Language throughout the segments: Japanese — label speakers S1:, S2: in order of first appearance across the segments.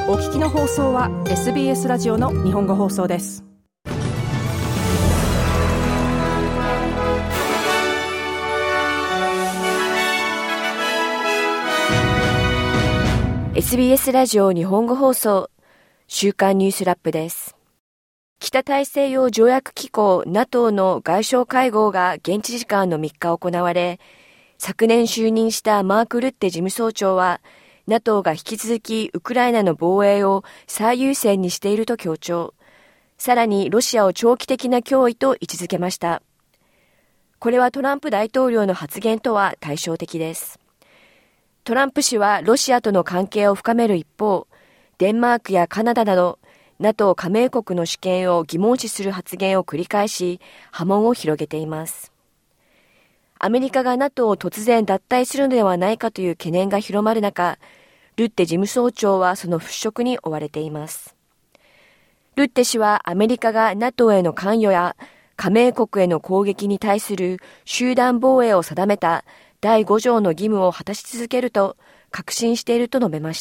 S1: お聞きの放送は SBS ラジオの日本語放送です。
S2: SBS ラジオ日本語放送週刊ニュースラップです。北大西洋条約機構 NATO の外相会合が現地時間の3日行われ、昨年就任したマーク・ルッテ事務総長は NATO が引き続きウクライナの防衛を最優先にしていると強調。さらにロシアを長期的な脅威と位置づけました。これはトランプ大統領の発言とは対照的です。トランプ氏はロシアとの関係を深める一方、デンマークやカナダなど NATO 加盟国の主権を疑問視する発言を繰り返し波紋を広げています。アメリカが NATO を突然脱退するのではないかという懸念が広まる中、ルッテ事務総長はその払拭に追われています。ルッテ氏はアメリカが NATO への関与や加盟国への攻撃に対する集団防衛を定めた第5条の義務を果たし続けると確信していると述べました。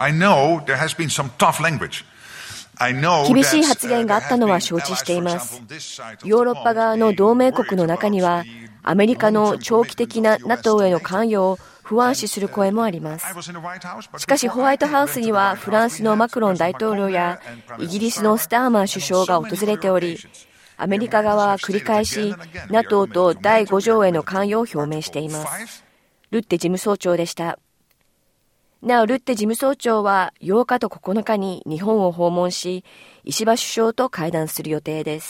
S2: 厳しい発言があったのは承知しています。ヨーロッパ側の同盟国の中にはアメリカの長期的な NATO への関与を不安視する声もあります。しかしホワイトハウスにはフランスのマクロン大統領やイギリスのスターマー首相が訪れており、アメリカ側は繰り返し NATO と第5条への関与を表明しています。ルッテ事務総長でした。なおルッテ事務総長は8日と9日に日本を訪問し、石破首相と会談する予定です。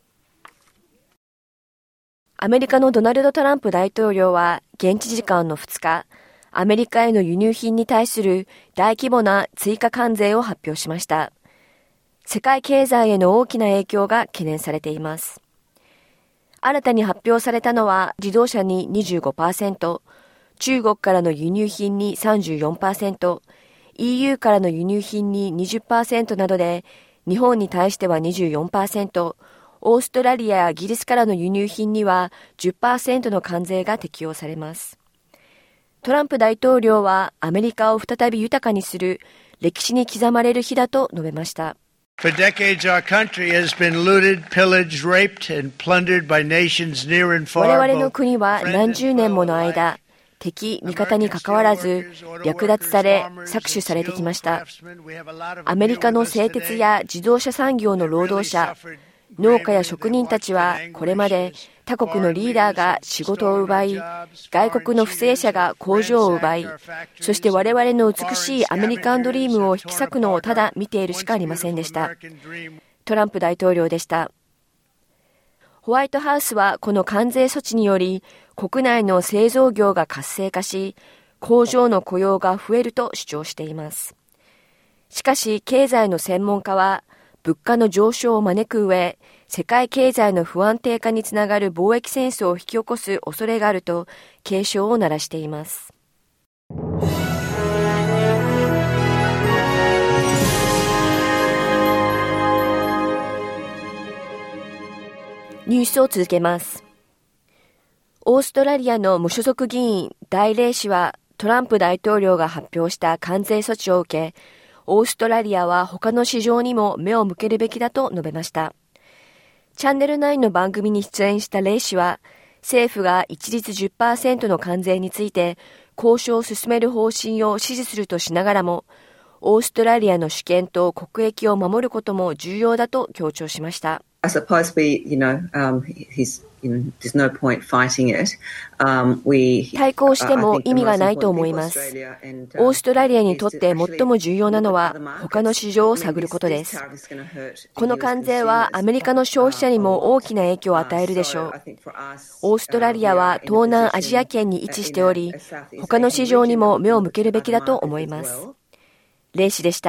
S2: アメリカのドナルド・トランプ大統領は現地時間の2日、アメリカへの輸入品に対する大規模な追加関税を発表しました。世界経済への大きな影響が懸念されています。新たに発表されたのは自動車に 25%、中国からの輸入品に 34%、EU からの輸入品に 20% などで、日本に対しては 24%、オーストラリアやイギリスからの輸入品には 10% の関税が適用されます。トランプ大統領はアメリカを再び豊かにする歴史に刻まれる日だと述べました。
S3: For decades, our country has been looted, pillaged, raped, and plundered by nations near and far.
S2: 我々の国は何十年もの間、敵、味方に関わらず略奪され、搾取されてきました。アメリカの製鉄や自動車産業の労働者、農家や職人たちはこれまで他国のリーダーが仕事を奪い、外国の不正者が工場を奪い、そして我々の美しいアメリカンドリームを引き裂くのをただ見ているしかありませんでした。トランプ大統領でした。ホワイトハウスはこの関税措置により国内の製造業が活性化し、工場の雇用が増えると主張しています。しかし経済の専門家は、物価の上昇を招く上、世界経済の不安定化につながる貿易戦争を引き起こす恐れがあると警鐘を鳴らしています。ニュースを続けます。オーストラリアの無所属議員ダイレイ氏はトランプ大統領が発表した関税措置を受け、オーストラリアは他の市場にも目を向けるべきだと述べました。チャンネル9の番組に出演したレイ氏は、政府が一律 10% の関税について交渉を進める方針を支持するとしながらも、オーストラリアの主権と国益を守ることも重要だと強調しました。
S4: I suppose there's no point fighting it.
S2: 対抗しても意味がないと思います。オーストラリアにとって最も重要なのは他の市場を探ることです。この関税はアメリカの消費者にも大きな影響を与えるでしょう。オーストラリアは東南アジア圏に位置しており、他の市場にも目を向けるべきだと思います。レイ氏でした。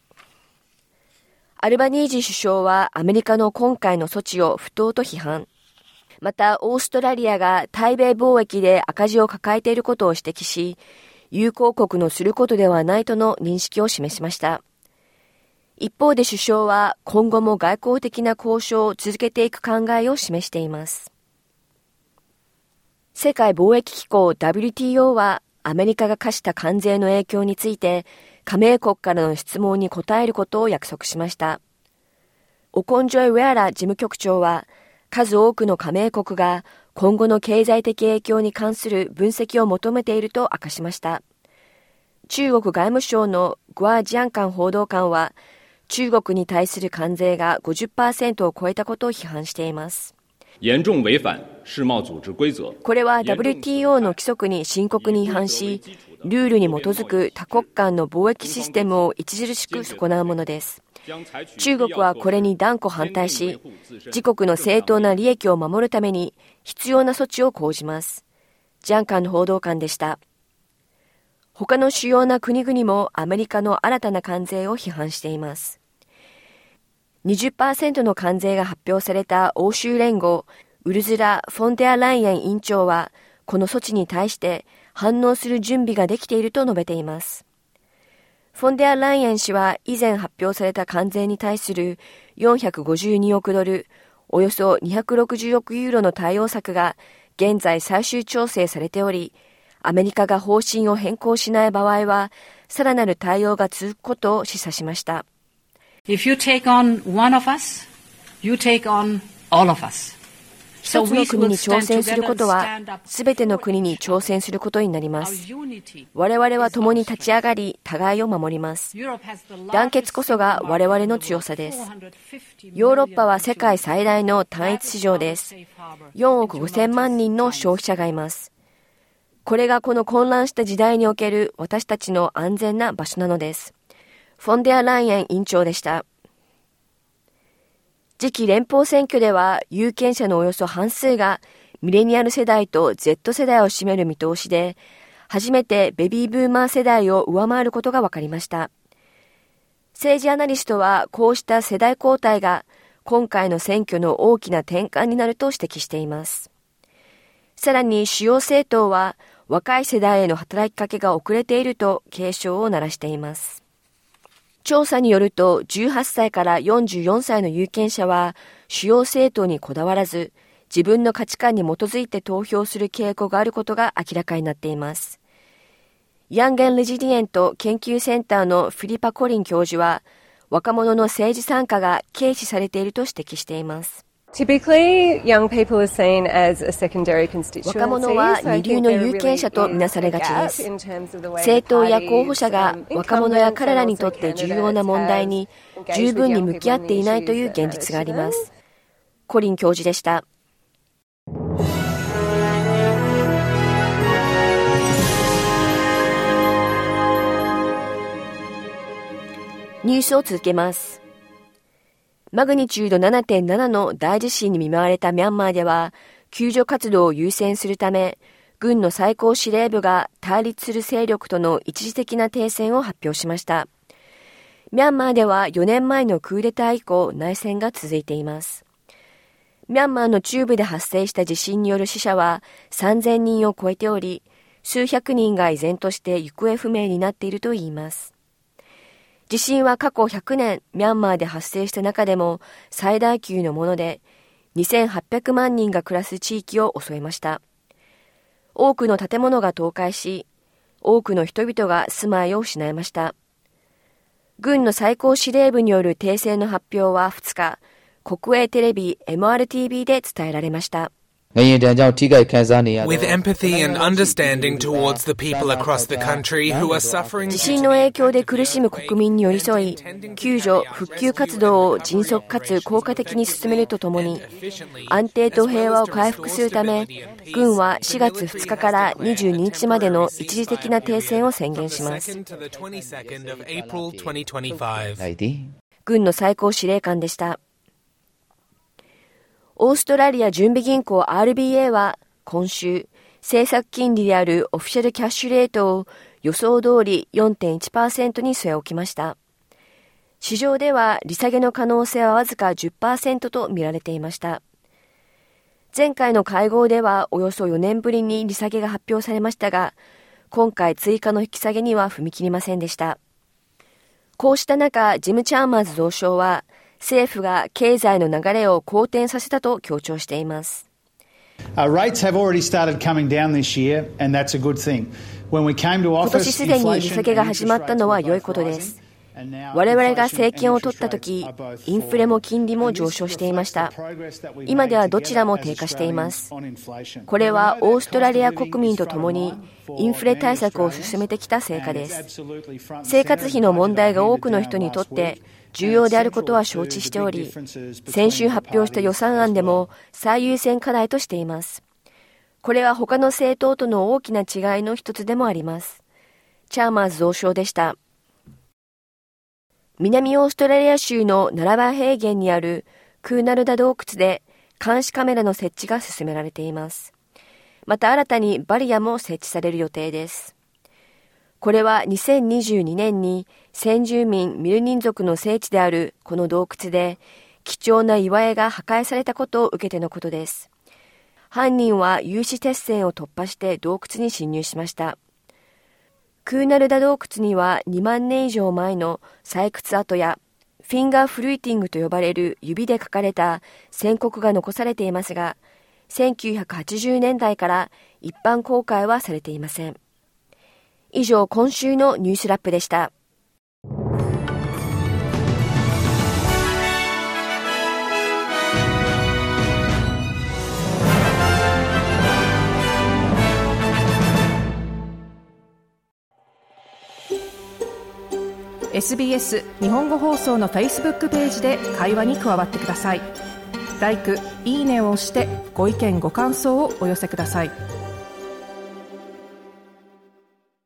S2: アルバニージー首相はアメリカの今回の措置を不当と批判。また、オーストラリアが対米貿易で赤字を抱えていることを指摘し、友好国のすることではないとの認識を示しました。一方で首相は今後も外交的な交渉を続けていく考えを示しています。世界貿易機構 WTO はアメリカが課した関税の影響について加盟国からの質問に答えることを約束しました。オコンジョイ・ウェアラ事務局長は、数多くの加盟国が今後の経済的影響に関する分析を求めていると明かしました。中国外務省のグア・ジャンカン報道官は、中国に対する関税が 50% を超えたことを批判しています。これは WTO の規則に深刻に違反し、ルールに基づく多国間の貿易システムを著しく損なうものです。中国はこれに断固反対し、自国の正当な利益を守るために必要な措置を講じます。ジャンカンの報道官でした。他の主要な国々もアメリカの新たな関税を批判しています。20% の関税が発表された欧州連合、ウルズラ・フォンデアライエン委員長は、この措置に対して反応する準備ができていると述べています。フォンデアライエン氏は以前発表された関税に対する452億ドル、およそ260億ユーロの対応策が現在最終調整されており、アメリカが方針を変更しない場合は、さらなる対応が続くことを示唆しました。
S5: If you take on one of us, you take on all of us.
S2: 一つの国に挑戦することは、すべての国に挑戦することになります。我々は共に立ち上がり、互いを守ります。団結こそが我々の強さです。ヨーロッパは世界最大の単一市場です。4億5000万人の消費者がいます。これがこの混乱した時代における私たちの安全な場所なのです。フォンデアライエン委員長でした。次期連邦選挙では有権者のおよそ半数がミレニアル世代と Z 世代を占める見通しで、初めてベビーブーマー世代を上回ることが分かりました。政治アナリストはこうした世代交代が今回の選挙の大きな転換になると指摘しています。さらに主要政党は若い世代への働きかけが遅れていると警鐘を鳴らしています。調査によると18歳から44歳の有権者は主要政党にこだわらず自分の価値観に基づいて投票する傾向があることが明らかになっています。ヤンゲン・レジリエント研究センターのフィリパ・コリン教授は若者の政治参加が軽視されていると指摘しています。
S6: Typically, young people are seen as a secondary constituency.
S2: 若者は二流の有権者とみなされがちです。政党や候補者が若者や彼らにとって重要な問題に十分に向き合っていないという現実があります。コリン教授でした。ニュースを続けます。マグニチュード 7.7 の大地震に見舞われたミャンマーでは、救助活動を優先するため、軍の最高司令部が対立する勢力との一時的な停戦を発表しました。ミャンマーでは4年前のクーデター以降、内戦が続いています。ミャンマーの中部で発生した地震による死者は3000人を超えており、数百人が依然として行方不明になっているといいます。地震は過去100年ミャンマーで発生した中でも最大級のもので、2800万人が暮らす地域を襲いました。多くの建物が倒壊し、多くの人々が住まいを失いました。軍の最高司令部による停戦の発表は2日、国営テレビ MRTV で伝えられました。
S7: With empathy and understanding towards the people across the country who are suffering
S2: 地震の影響で苦しむ国民に寄り添い、救助・復旧活動を迅速かつ効果的に進めるとともに、安定と平和を回復するため、軍は4月2日から22日までの一時的な停戦を宣言します。軍の最高司令官でした。オーストラリア準備銀行 RBA は今週、政策金利であるオフィシャルキャッシュレートを予想通り 4.1% に据え置きました。市場では利下げの可能性はわずか 10% と見られていました。前回の会合ではおよそ4年ぶりに利下げが発表されましたが、今回追加の引き下げには踏み切りませんでした。こうした中、ジム・チャーマーズ財相は、政府が経済の流れを好転させたと強調しています。
S8: Rates have already started coming down this year, and that's a good thing.
S2: 今年すでに利下げが始まったのは良いことです。我々が政権を取ったとき、インフレも金利も上昇していました。今ではどちらも低下しています。これはオーストラリア国民と共にインフレ対策を進めてきた成果です。生活費の問題が多くの人にとって重要であることは承知しており、先週発表した予算案でも最優先課題としています。これは他の政党との大きな違いの一つでもあります。チャーマーズ蔵相でした。南オーストラリア州のナラバ平原にあるクーナルダ洞窟で監視カメラの設置が進められています。また新たにバリアも設置される予定です。これは2022年に先住民ミルニン族の聖地であるこの洞窟で貴重な岩絵が破壊されたことを受けてのことです。犯人は有刺鉄線を突破して洞窟に侵入しました。クーナルダ洞窟には2万年以上前の採掘跡やフィンガーフルーティングと呼ばれる指で書かれた宣告が残されていますが、1980年代から一般公開はされていません。以上、今週のニュースラップでした。
S1: SBS 日本語放送の Facebook ページで会話に加わってください。LIKE、いいねを押してご意見ご感想をお寄せください。